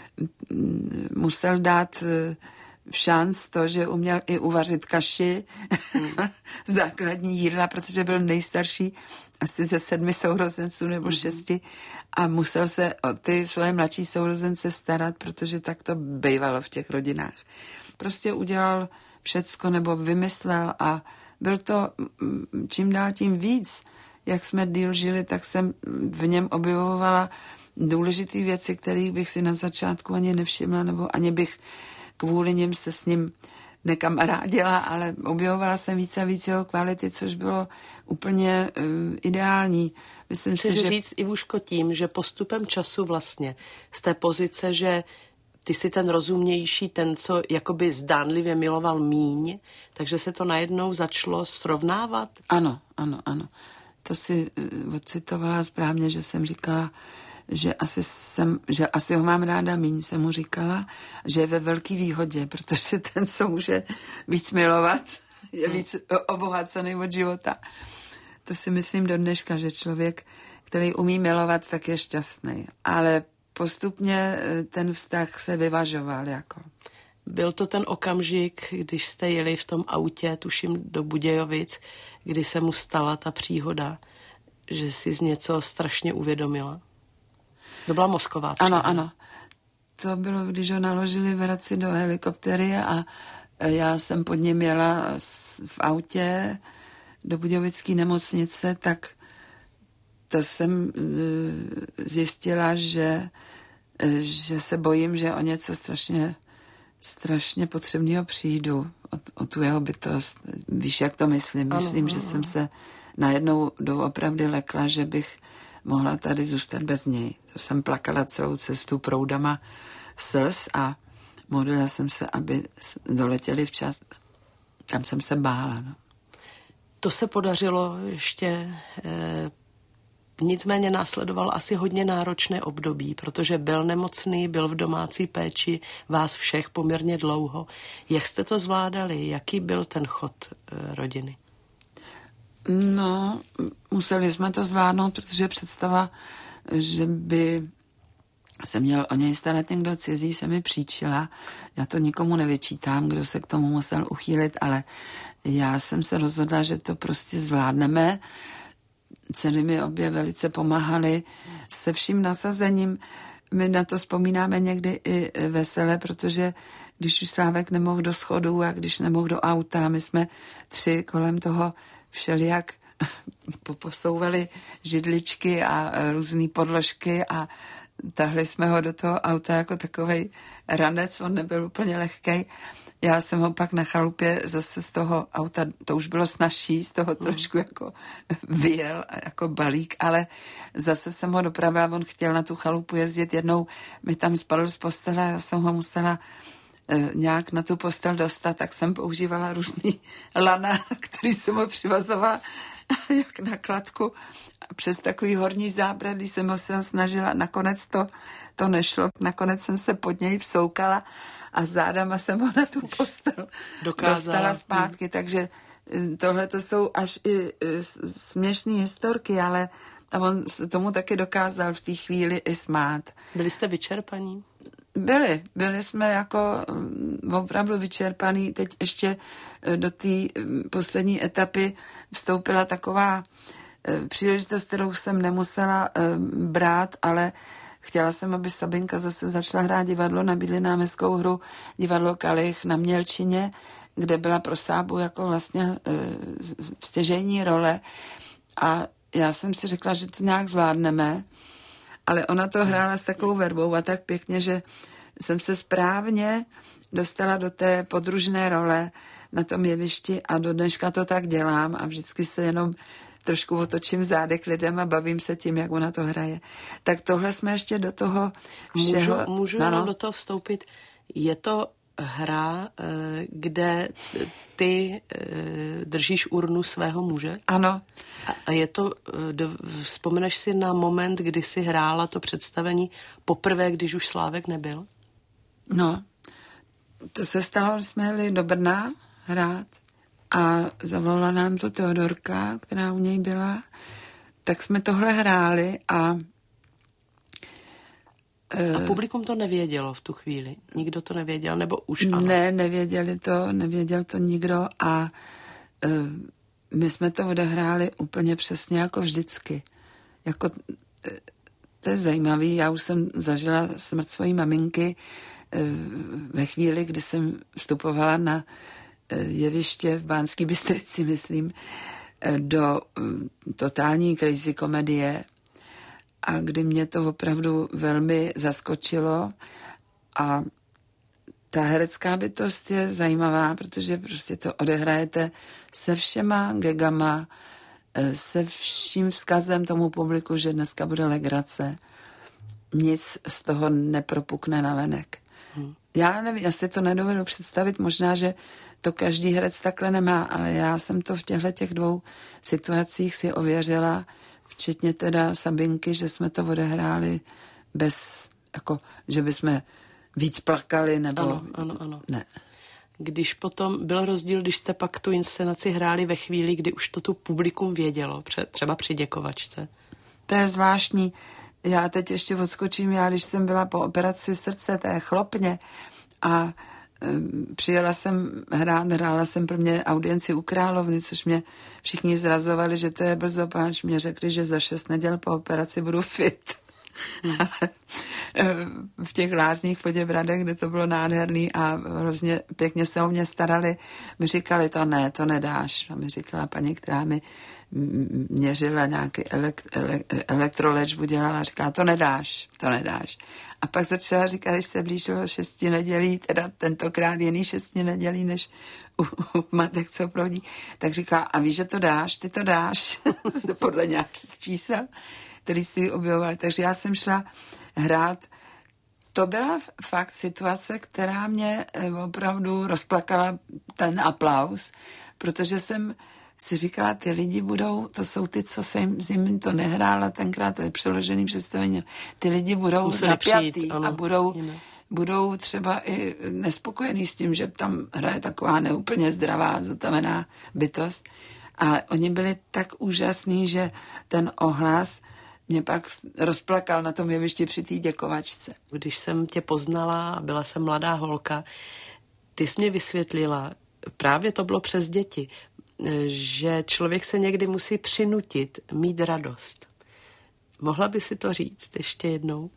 musel dát šanc to, že uměl i uvařit kaši, hmm. základní jídla, protože byl nejstarší asi ze sedmi sourozenců nebo mm-hmm. šesti a musel se o ty svoje mladší sourozence starat, protože tak to bývalo v těch rodinách. Prostě udělal všecko nebo vymyslel a byl to čím dál tím víc. Jak jsme díl žili, tak jsem v něm objevovala důležité věci, kterých bych si na začátku ani nevšimla, nebo ani bych kvůli nim se s ním nekamarádila, ale objevovala jsem více a víc jeho kvality, což bylo úplně uh, ideální. Myslím Chci si, že... říct, Ivuško, tím, že postupem času vlastně z té pozice, že ty jsi ten rozumnější, ten, co jakoby zdánlivě miloval míň, takže se to najednou začalo srovnávat? Ano, ano, ano. To si uh, odcitovala správně, že jsem říkala, že asi, jsem, že asi ho mám ráda míň, jsem mu říkala, že je ve velký výhodě, protože ten, co může víc milovat, je víc obohacený od života. To si myslím do dneška, že člověk, který umí milovat, tak je šťastný. Ale postupně ten vztah se vyvažoval jako. Byl to ten okamžik, když jste jeli v tom autě, tuším do Budějovic, kdy se mu stala ta příhoda, že jsi z něco strašně uvědomila? To byla mozková příhoda. Ano, ano. to bylo, když ho naložili v Hradci do helikoptery a já jsem pod ním jela v autě do Budějovické nemocnice, tak to jsem zjistila, že, že se bojím, že o něco strašně, strašně potřebného přijdu, o, o tu jeho bytost. Víš, jak to myslím? Ano, myslím, ano, že ano. jsem se najednou doopravdy lekla, že bych mohla tady zůstat bez něj. To jsem plakala celou cestu proudama slz a modlila jsem se, aby doletěli včas. Tam jsem se bála. No. To se podařilo ještě, eh, nicméně následoval asi hodně náročné období, protože byl nemocný, byl v domácí péči vás všech poměrně dlouho. Jak jste to zvládali? Jaký byl ten chod eh, rodiny? No, museli jsme to zvládnout, protože představa, že by se měl o něj starat někdo cizí, se mi příčila. Já to nikomu nevyčítám, kdo se k tomu musel uchýlit, ale já jsem se rozhodla, že to prostě zvládneme. Dcery mi obě velice pomáhaly se vším nasazením. My na to vzpomínáme někdy i vesele, protože když už Slávek nemohl do schodů a když nemohl do auta, my jsme tři kolem toho všelijak poposouvali židličky a různé podložky a tahli jsme ho do toho auta jako takovej ranec, on nebyl úplně lehkej. Já jsem ho pak na chalupě zase z toho auta, to už bylo snazší, z toho trošku jako vyjel, jako balík, ale zase jsem ho dopravila, on chtěl na tu chalupu jezdit, jednou mi tam spadl z postele, já jsem ho musela e, nějak na tu postel dostat, tak jsem používala různý lana, který jsem ho přivazovala jak na kladku přes takový horní zábrat, když jsem ho sem snažila, nakonec to, to nešlo, nakonec jsem se pod něj vsoukala a zádama jsem ho na tu postel Dokázala. dostala zpátky, takže tohle to jsou až i směšné historky, ale on se tomu taky dokázal v té chvíli i smát. Byli jste vyčerpaní? Byli, byli jsme jako opravdu vyčerpaný. Teď ještě do té poslední etapy vstoupila taková příležitost, kterou jsem nemusela brát, ale chtěla jsem, aby Sabinka zase začala hrát divadlo, nabídli nám hezkou hru divadlo Kalich na Mělčině, kde byla pro Sábu jako vlastně stěžejní role a já jsem si řekla, že to nějak zvládneme, ale ona to hrála s takovou verbou a tak pěkně, že jsem se správně dostala do té podružné role na tom jevišti a do dneška to tak dělám a vždycky se jenom trošku otočím zádek lidem a bavím se tím, jak ona to hraje. Tak tohle jsme ještě do toho všeho... Můžu, můžu ano. do toho vstoupit? Je to hra, kde ty držíš urnu svého muže? Ano. A je to, vzpomeneš si na moment, kdy jsi hrála to představení poprvé, když už Slávek nebyl? No, to se stalo, když jsme jeli do Brna hrát a zavolala nám to Teodorka, která u něj byla, tak jsme tohle hráli a A publikum to nevědělo v tu chvíli? Nikdo to nevěděl, nebo už ano? Ne, nevěděli to, nevěděl to nikdo a uh, my jsme to odehráli úplně přesně jako vždycky. Jako, to je zajímavý, já už jsem zažila smrt svojí maminky uh, ve chvíli, kdy jsem vstupovala na uh, jeviště v Banské Bystrici, myslím, uh, do uh, totální crazy komedie, a kdy mě to opravdu velmi zaskočilo a ta herecká bytost je zajímavá, protože prostě to odehrajete se všema gegama, se vším vzkazem tomu publiku, že dneska bude legrace. Nic z toho nepropukne navenek. Hmm. Já nevím, já si to nedovedu představit, možná, že to každý herec takhle nemá, ale já jsem to v těchto těch dvou situacích si ověřila, včetně teda Sabinky, že jsme to odehráli bez, jako, že bychom víc plakali, nebo... Ano, ano, ano. Ne. Když potom byl rozdíl, když jste pak tu inscenaci hráli ve chvíli, kdy už to tu publikum vědělo, třeba při děkovačce. To je zvláštní. Já teď ještě odskočím, já když jsem byla po operaci srdce té chlopně a přijela jsem hrát, hrála jsem pro mě audienci u Královny, což mě všichni zrazovali, že to je brzo, páč mě řekli, že za šest neděl po operaci budu fit. Hmm. v těch lázních v Poděbradech, kde to bylo nádherný a hrozně pěkně se o mě starali. Mi říkali, to ne, to nedáš. A mi říkala paní, která mi měřila nějaký elekt, elekt, elektroléčbu, dělala, říká, to nedáš, to nedáš. A pak začala říkat, když se blížilo šesti nedělí, teda tentokrát jiný šesti nedělí, než u, u matek, co prodí, tak říká, a víš, že to dáš, ty to dáš, podle nějakých čísel, který si objevovali. Takže já jsem šla hrát. To byla fakt situace, která mě opravdu rozplakala ten aplaus, protože jsem si říkala, ty lidi budou, to jsou ty, co se jim, jim to nehrála tenkrát, to je přeložený představení, ty lidi budou museli napjatý přijít, a budou, budou třeba i nespokojení s tím, že tam hraje taková neúplně zdravá, zotavená bytost, ale oni byli tak úžasní, že ten ohlas mě pak rozplakal na tom jevišti při té děkovačce. Když jsem tě poznala, byla jsem mladá holka, ty jsi mě vysvětlila, právě to bylo přes děti, že člověk se někdy musí přinutit mít radost. Mohla by si to říct ještě jednou?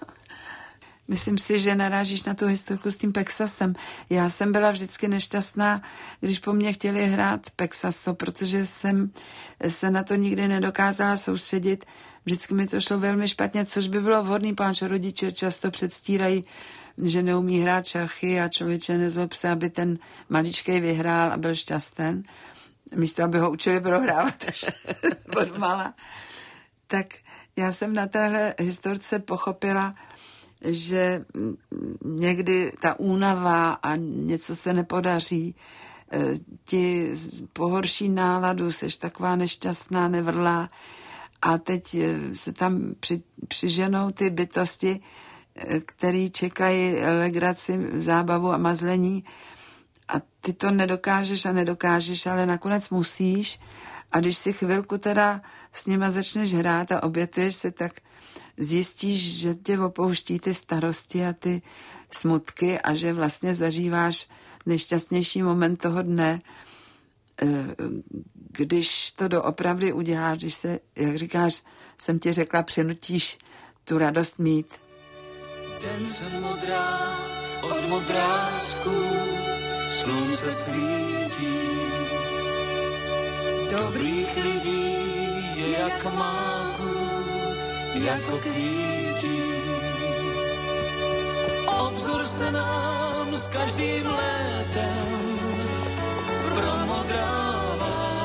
Myslím si, že narážíš na tu historku s tím Pexasem. Já jsem byla vždycky nešťastná, když po mně chtěli hrát Pexaso, protože jsem se na to nikdy nedokázala soustředit. Vždycky mi to šlo velmi špatně, což by bylo vhodný, páč, rodiče často předstírají, že neumí hrát šachy a člověče nezlob se, aby ten maličkej vyhrál a byl šťasten. Místo, aby ho učili prohrávat od mala. Tak já jsem na téhle historce pochopila, že někdy ta únava a něco se nepodaří, ti pohorší náladu, seš taková nešťastná, nevrlá a teď se tam při, přiženou ty bytosti, který čekají legraci, zábavu a mazlení a ty to nedokážeš a nedokážeš, ale nakonec musíš a když si chvilku teda s nima začneš hrát a obětuješ se, tak zjistíš, že tě opouští ty starosti a ty smutky a že vlastně zažíváš nejšťastnější moment toho dne, když to doopravdy uděláš, když se, jak říkáš, jsem ti řekla, přinutíš tu radost mít. Den se modrá od modrásku, slunce svítí. Dobrých lidí je jak máku, jako kvítí. Obzor se nám s každým létem promodrává.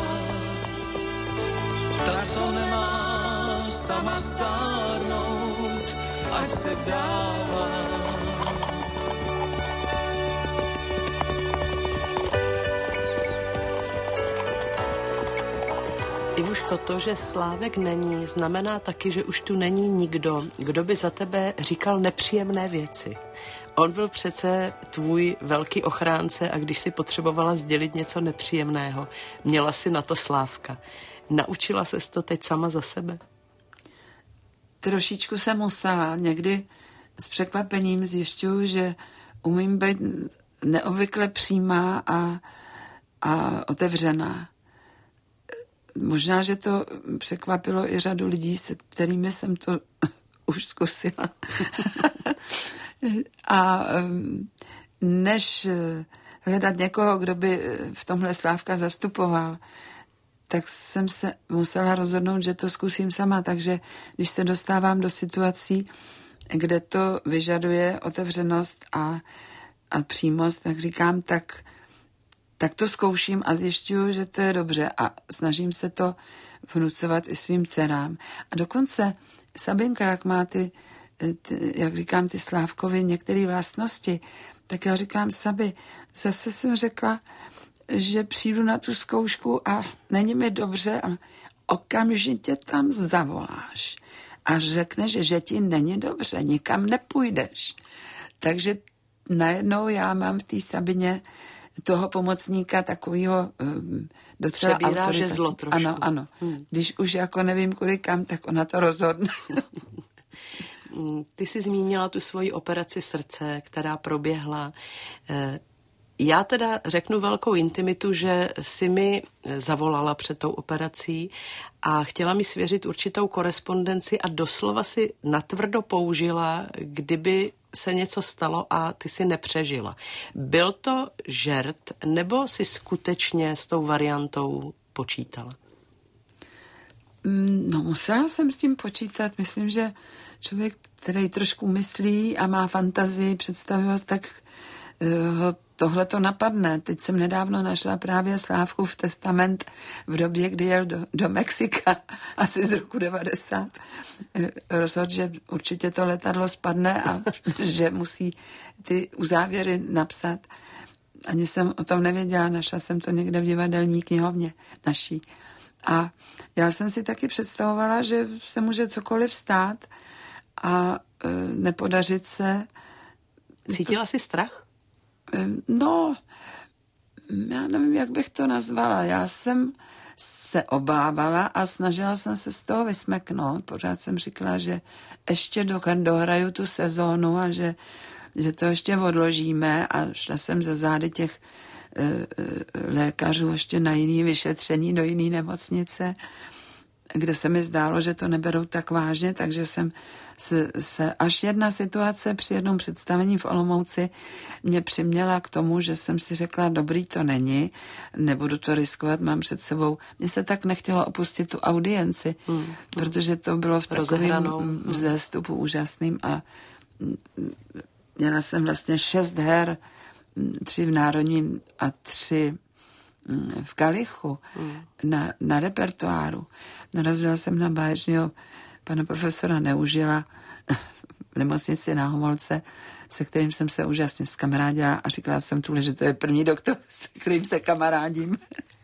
Ta, co nemá sama stárnout, ať se vdává. Ivuško, to, že Slávek není, znamená taky, že už tu není nikdo, kdo by za tebe říkal nepříjemné věci. On byl přece tvůj velký ochránce a když si potřebovala sdělit něco nepříjemného, měla si na to Slávka. Naučila ses to teď sama za sebe? Trošičku jsem musela. Někdy s překvapením zjišťuju, že umím být neobvykle přímá a, a otevřená. Možná, že to překvapilo i řadu lidí, se kterými jsem to už zkusila. A než hledat někoho, kdo by v tomhle Slávka zastupoval, tak jsem se musela rozhodnout, že to zkusím sama. Takže když se dostávám do situací, kde to vyžaduje otevřenost a, a přímost, tak říkám, tak tak to zkouším a zjišťuju, že to je dobře a snažím se to vnucovat i svým dcerám. A dokonce Sabinka, jak má ty, ty jak říkám, ty Slávkovy některé vlastnosti, tak já říkám, Sabi, zase jsem řekla, že přijdu na tu zkoušku a není mi dobře a okamžitě tam zavoláš a řekneš, že ti není dobře, nikam nepůjdeš. Takže najednou já mám v té Sabině toho pomocníka takového um, docela přebírá autorita. Žezlo trošku. Ano, ano. Hmm. Když už jako nevím kudy kam, tak ona to rozhodne. Ty jsi zmínila tu svoji operaci srdce, která proběhla. Já teda řeknu velkou intimitu, že si mi zavolala před tou operací a chtěla mi svěřit určitou korespondenci a doslova si natvrdo použila, kdyby se něco stalo a ty si nepřežila. Byl to žert, nebo si skutečně s tou variantou počítala? No, musela jsem s tím počítat. Myslím, že člověk, který trošku myslí a má fantazii, představivost, tak ho tohle to napadne. Teď jsem nedávno našla právě Slávkův testament v době, kdy jel do, do Mexika, asi z roku devadesát. Rozhodl, že určitě to letadlo spadne a že musí ty uzávěry napsat. Ani jsem o tom nevěděla, našla jsem to někde v divadelní knihovně naší. A já jsem si taky představovala, že se může cokoliv stát a e, nepodařit se. Cítila jsi strach? No, já nevím, jak bych to nazvala. Já jsem se obávala a snažila jsem se z toho vysmeknout. Pořád jsem říkala, že ještě dohraju tu sezónu a že, že to ještě odložíme a šla jsem ze zády těch e, lékařů ještě na jiné vyšetření do jiné nemocnice, kde se mi zdálo, že to neberou tak vážně, takže jsem se, se až jedna situace při jednom představení v Olomouci mě přiměla k tomu, že jsem si řekla, dobrý to není, nebudu to riskovat, mám před sebou. Mně se tak nechtělo opustit tu audienci, hmm. protože to bylo v takovém vzestupu úžasným a měla jsem vlastně šest her, tři v Národním a tři v Kalichu hmm. na, na repertoáru. Narazila jsem na báječného pana profesora Neužila v nemocnici na Homolce, se kterým jsem se úžasně zkamarádila a říkala jsem tuhle, že to je první doktor, se kterým se kamarádím.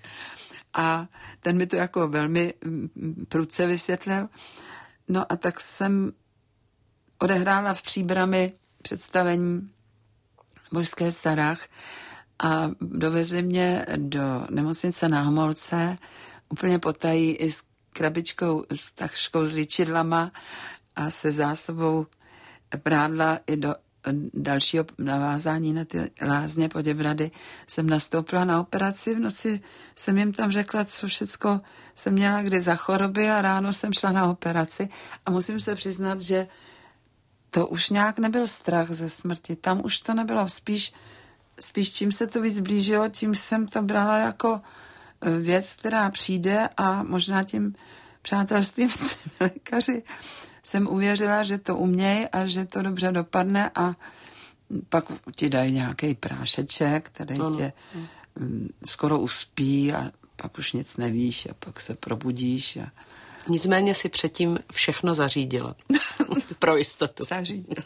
A ten mi to jako velmi prudce vysvětlil. No a tak jsem odehrála v Příbrami představení v Božské Starách a dovezli mě do nemocnice na Homolce úplně potají i s krabičkou, s taškou s líčidlama a se zásobou prádla i do dalšího navázání na ty lázně Poděbrady jsem nastoupila na operaci. V noci jsem jim tam řekla, co všecko jsem měla kdy za choroby a ráno jsem šla na operaci a musím se přiznat, že to už nějak nebyl strach ze smrti. Tam už to nebylo. Spíš, spíš čím se to víc blížilo, tím jsem to brala jako věc, která přijde a možná tím přátelstvím s těmi lékaři jsem uvěřila, že to umějí a že to dobře dopadne a pak ti dají nějaký prášeček, který ano. tě skoro uspí a pak už nic nevíš a pak se probudíš. A... Nicméně si předtím všechno zařídila. Pro jistotu. Zařídila.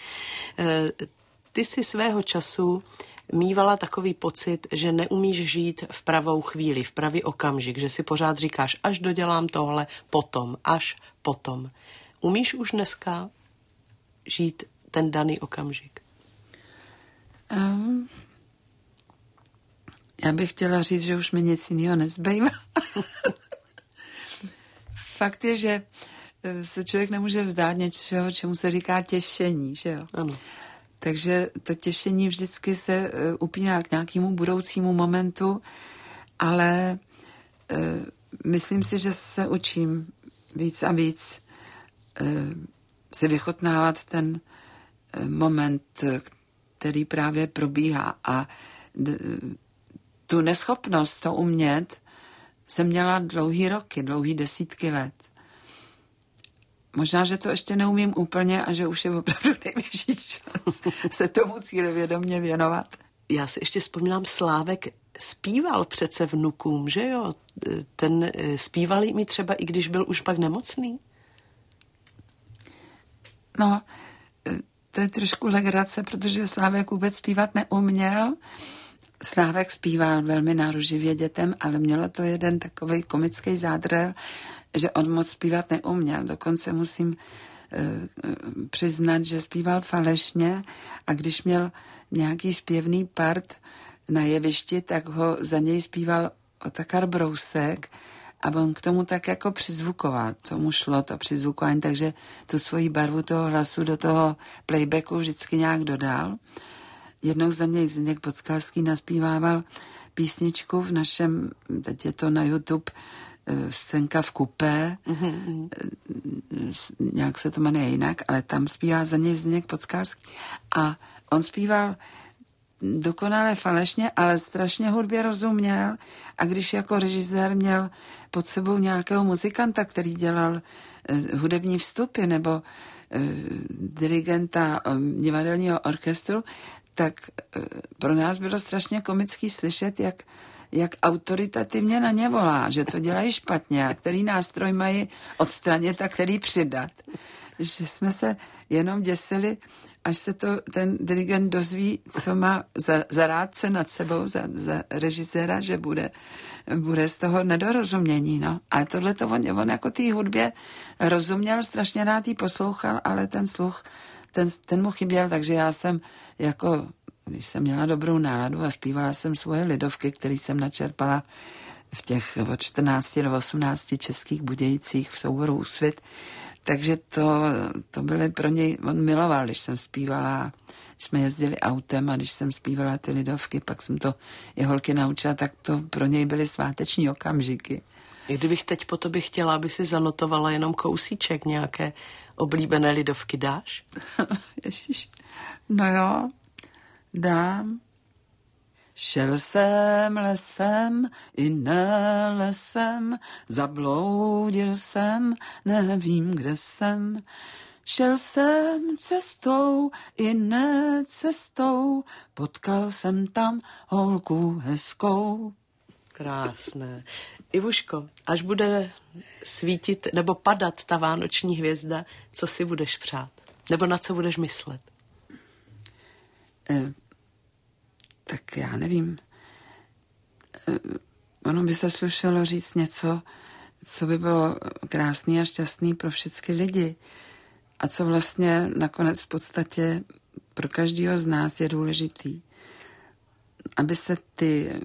Ty si svého času mívala takový pocit, že neumíš žít v pravou chvíli, v pravý okamžik, že si pořád říkáš, až dodělám tohle, potom, až potom. Umíš už dneska žít ten daný okamžik? Um, já bych chtěla říct, že už mi nic jiného nezbývá. Fakt je, že se člověk nemůže vzdát něčeho, čemu se říká těšení, že jo? Ano. Takže to těšení vždycky se upíná k nějakému budoucímu momentu, ale uh, myslím si, že se učím víc a víc uh, si vychutnávat ten uh, moment, který právě probíhá. A d- tu neschopnost to umět jsem měla dlouhý roky, dlouhý desítky let. Možná, že to ještě neumím úplně a že už je opravdu nejvyšší čas se tomu cílevědomě věnovat. Já si ještě vzpomínám, Slávek zpíval přece vnukům, že jo? Ten zpíval mi třeba, i když byl už pak nemocný? No, to je trošku legrace, protože Slávek vůbec zpívat neuměl. Slávek zpíval velmi náruživě dětem, ale mělo to jeden takovej komický zádrhel, že on moc zpívat neuměl. Dokonce musím e, přiznat, že zpíval falešně a když měl nějaký zpěvný part na jevišti, tak ho za něj zpíval Otakar Brousek a on k tomu tak jako přizvukoval. Tomu šlo to přizvukování, takže tu svoji barvu toho hlasu do toho playbacku vždycky nějak dodal. jednou za něj Zdeněk Podskalský naspívával písničku v našem, teď je to na YouTube, Scénka v kupé, mm-hmm. nějak se to jmenuje jinak, ale tam zpívá za něj Zdeněk Podskalský. A on zpíval dokonale falešně, ale strašně hudbě rozuměl, a když jako režisér měl pod sebou nějakého muzikanta, který dělal eh, hudební vstupy nebo eh, dirigenta eh, divadelního orchestru, tak eh, pro nás bylo strašně komický slyšet, jak jak autoritativně na ně volá, že to dělají špatně a který nástroj mají odstranit a který přidat. Že jsme se jenom děsili, až se to ten dirigent dozví, co má za, za rádce nad sebou, za, za režiséra, že bude, bude z toho nedorozumění. No. A tohle to on, on jako té hudbě rozuměl, strašně rád jí poslouchal, ale ten sluch, ten, ten mu chyběl, takže já jsem jako... Když jsem měla dobrou náladu a zpívala jsem svoje lidovky, které jsem načerpala v těch od čtrnácti do osmnácti českých Budějcích v souboru Úsvit, takže to, to byly pro něj, on miloval, když jsem zpívala, když jsme jezdili autem a když jsem zpívala ty lidovky, pak jsem to je holky naučila, tak to pro něj byly sváteční okamžiky. I kdybych teď po tobě chtěla, aby si zanotovala jenom kousíček nějaké oblíbené lidovky, dáš? Ježiš, no jo. Dám. Šel jsem lesem i ne lesem, zabloudil jsem, nevím, kde jsem. Šel jsem cestou i ne cestou, potkal jsem tam holku hezkou. Krásné. Ivuško, až bude svítit nebo padat ta vánoční hvězda, co si budeš přát? Nebo na co budeš myslet? Eh, tak já nevím. Eh, ono by se slušelo říct něco, co by bylo krásný a šťastný pro všechny lidi. A co vlastně nakonec v podstatě pro každého z nás je důležitý. Aby se ty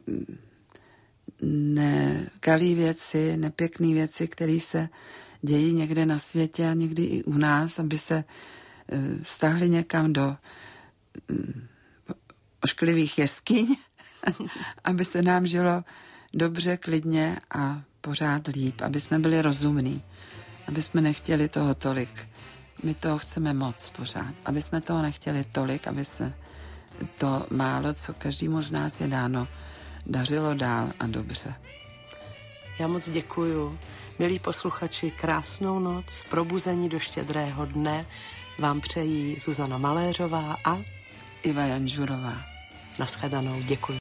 nekalý věci, nepěkný věci, které se dějí někde na světě a někdy i u nás, aby se stáhly někam do ošklivých jeskyň, aby se nám žilo dobře, klidně a pořád líp, aby jsme byli rozumní, aby jsme nechtěli toho tolik. My toho chceme moc pořád, aby jsme toho nechtěli tolik, aby se to málo, co každému z nás je dáno, dařilo dál a dobře. Já moc děkuju. Milí posluchači, krásnou noc, probuzení do štědrého dne vám přejí Zuzana Maléřová a Iva Janžurová. Nashledanou, děkuji.